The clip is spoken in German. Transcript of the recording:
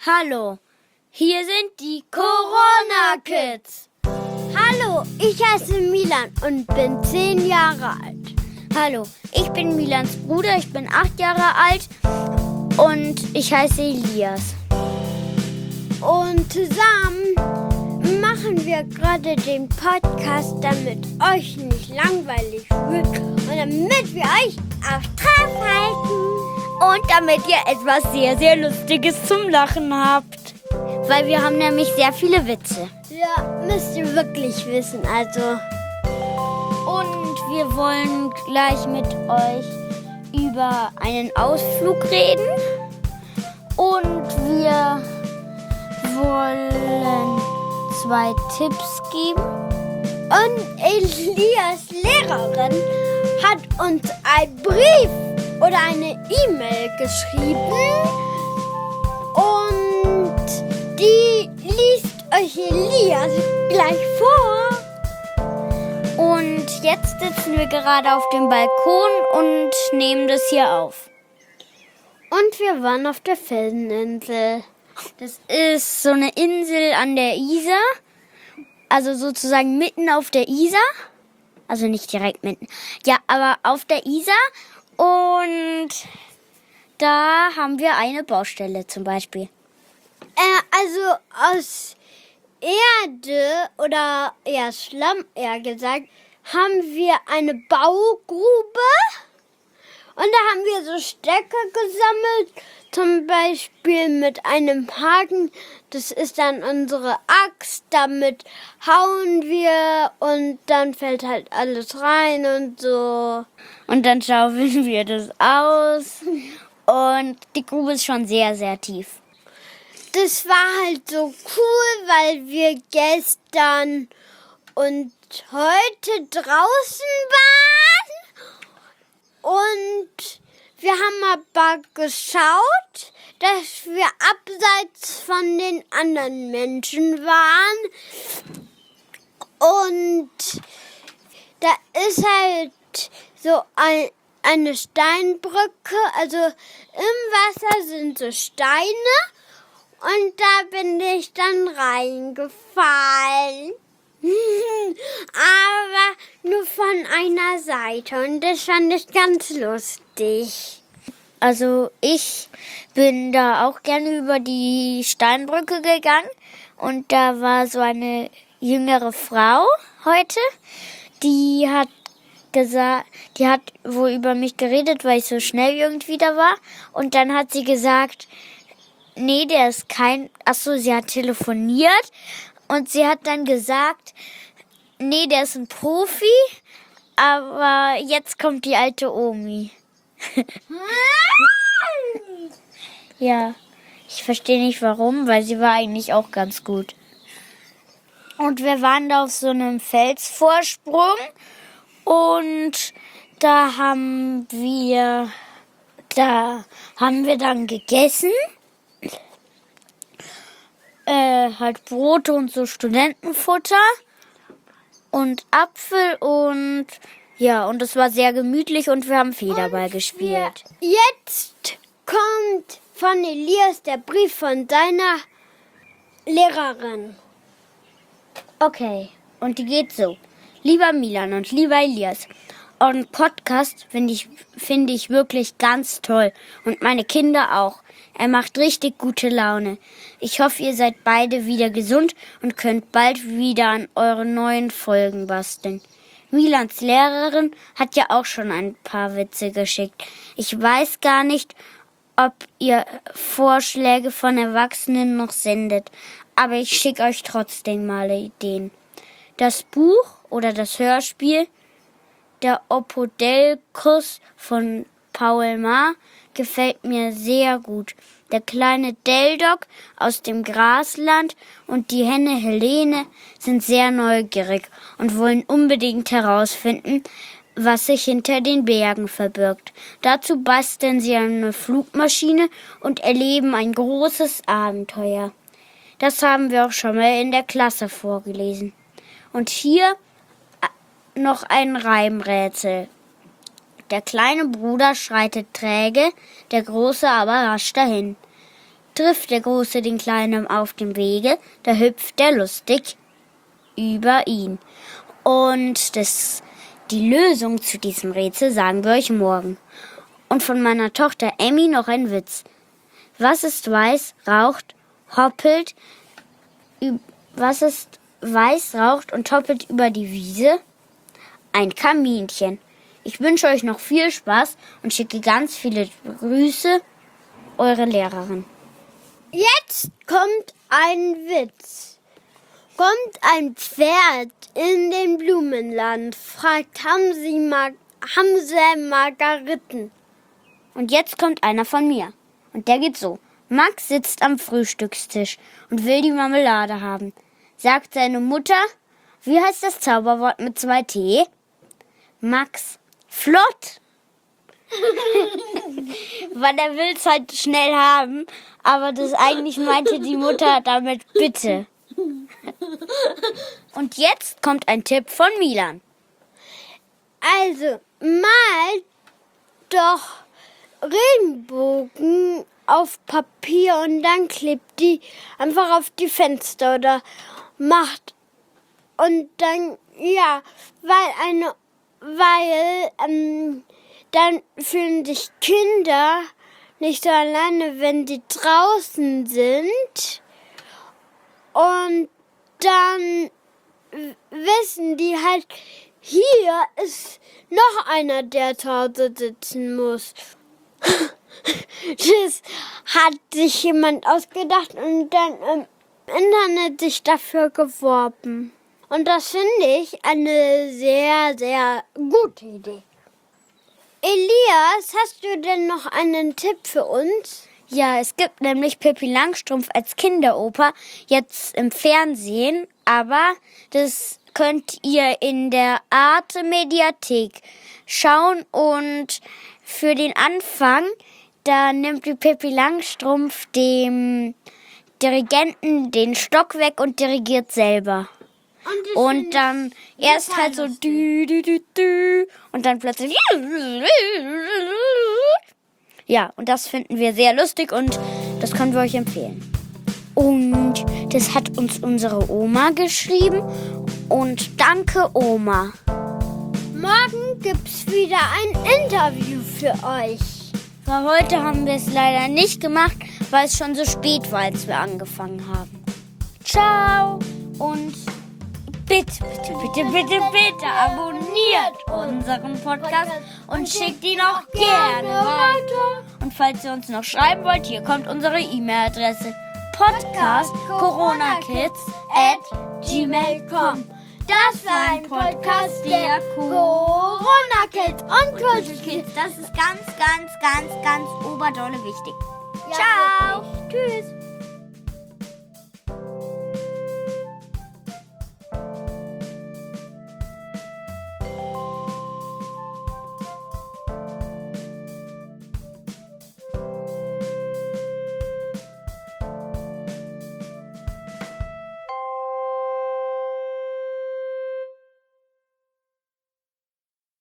Hallo, hier sind die Corona-Kids. Hallo, ich heiße Milan und bin 10 Jahre alt. Hallo, ich bin Milans Bruder, ich bin 8 Jahre alt und ich heiße Elias. Und zusammen machen wir gerade den Podcast, damit euch nicht langweilig wird und damit wir euch auch drauf halten. Und damit ihr etwas sehr, sehr Lustiges zum Lachen habt. Weil wir haben nämlich sehr viele Witze. Ja, müsst ihr wirklich wissen, also. Und wir wollen gleich mit euch über einen Ausflug reden. Und wir wollen 2 Tipps geben. Und Elias Lehrerin hat uns einen Brief oder eine E-Mail geschrieben. Und die liest euch Elias gleich vor. Und jetzt sitzen wir gerade auf dem Balkon und nehmen das hier auf. Und wir waren auf der Felseninsel. Das ist so eine Insel an der Isar, also sozusagen mitten auf der Isar. Also nicht direkt mitten, ja, aber auf der Isar. Und da haben wir eine Baustelle zum Beispiel. Also aus Erde oder Schlamm, eher gesagt, haben wir eine Baugrube. Und da haben wir so Stöcke gesammelt, zum Beispiel mit einem Haken. Das ist dann unsere Axt, damit hauen wir und dann fällt halt alles rein und so. Und dann schaufeln wir das aus und die Grube ist schon sehr, sehr tief. Das war halt so cool, weil wir gestern und heute draußen waren. Und wir haben aber geschaut, dass wir abseits von den anderen Menschen waren. Und da ist halt so eine Steinbrücke. Also im Wasser sind so Steine. Und da bin ich dann reingefallen. Aber nur von einer Seite und das fand ich ganz lustig. Also ich bin da auch gerne über die Steinbrücke gegangen und da war so eine jüngere Frau heute, die hat wohl über mich geredet, weil ich so schnell irgendwie da war und dann hat sie gesagt, nee, sie hat telefoniert. Und sie hat dann gesagt, nee, der ist ein Profi, aber jetzt kommt die alte Omi. Ja, ich verstehe nicht warum, weil sie war eigentlich auch ganz gut. Und wir waren da auf so einem Felsvorsprung und da haben wir dann gegessen. Halt Brote und so Studentenfutter und Apfel und ja, und es war sehr gemütlich und wir haben Federball gespielt. Jetzt kommt von Elias der Brief von seiner Lehrerin. Okay, und die geht so. Lieber Milan und lieber Elias, euren Podcast finde ich wirklich ganz toll und meine Kinder auch. Er macht richtig gute Laune. Ich hoffe, ihr seid beide wieder gesund und könnt bald wieder an euren neuen Folgen basteln. Milans Lehrerin hat ja auch schon ein paar Witze geschickt. Ich weiß gar nicht, ob ihr Vorschläge von Erwachsenen noch sendet, aber ich schicke euch trotzdem mal Ideen. Das Buch oder das Hörspiel Der Opodelkus von Paul Maar gefällt mir sehr gut. Der kleine Delldog aus dem Grasland und die Henne Helene sind sehr neugierig und wollen unbedingt herausfinden, was sich hinter den Bergen verbirgt. Dazu basteln sie eine Flugmaschine und erleben ein großes Abenteuer. Das haben wir auch schon mal in der Klasse vorgelesen. Und hier noch ein Reimrätsel. Der kleine Bruder schreitet träge, der große aber rasch dahin. Trifft der Große den Kleinen auf dem Wege, da hüpft der lustig über ihn. Und die Lösung zu diesem Rätsel sagen wir euch morgen. Und von meiner Tochter Emmy noch ein Witz. Was ist weiß, raucht, hoppelt, was ist weiß, raucht und hoppelt über die Wiese? Ein Kaminchen. Ich wünsche euch noch viel Spaß und schicke ganz viele Grüße, eure Lehrerin. Jetzt kommt ein Witz. Kommt ein Pferd in den Blumenland, fragt, haben Sie Margariten? Und jetzt kommt einer von mir. Und der geht so. Max sitzt am Frühstückstisch und will die Marmelade haben. Sagt seine Mutter, wie heißt das Zauberwort mit 2 T? Max, flott. Weil er will es halt schnell haben, aber das eigentlich meinte die Mutter damit bitte. Und jetzt kommt ein Tipp von Milan. Also, mal doch Regenbogen auf Papier und dann klebt die einfach auf die Fenster oder macht und dann, ja, dann fühlen sich Kinder nicht so alleine, wenn die draußen sind und dann wissen die halt, hier ist noch einer, der zu Hause sitzen muss. Das hat sich jemand ausgedacht und dann im Internet sich dafür geworben. Und das finde ich eine sehr, sehr gute Idee. Elias, hast du denn noch einen Tipp für uns? Ja, es gibt nämlich Pippi Langstrumpf als Kinderoper jetzt im Fernsehen, aber das könnt ihr in der Arte Mediathek schauen und für den Anfang, da nimmt die Pippi Langstrumpf dem Dirigenten den Stock weg und dirigiert selber. Und dann erst halt so dü, dü, dü, dü, und dann plötzlich ja, und das finden wir sehr lustig und das können wir euch empfehlen. Und das hat uns unsere Oma geschrieben und danke Oma. Morgen gibt's wieder ein Interview für euch. Für heute haben wir es leider nicht gemacht, weil es schon so spät war, als wir angefangen haben. Ciao und bitte abonniert unseren Podcast und schickt ihn auch gerne weiter. Und falls ihr uns noch schreiben wollt, hier kommt unsere E-Mail-Adresse: podcastcoronakids@gmail.com. Das war ein Podcast der Corona Kids und Kuschel Kids. Das ist ganz, ganz, ganz, ganz oberdolle wichtig. Ciao. Tschüss.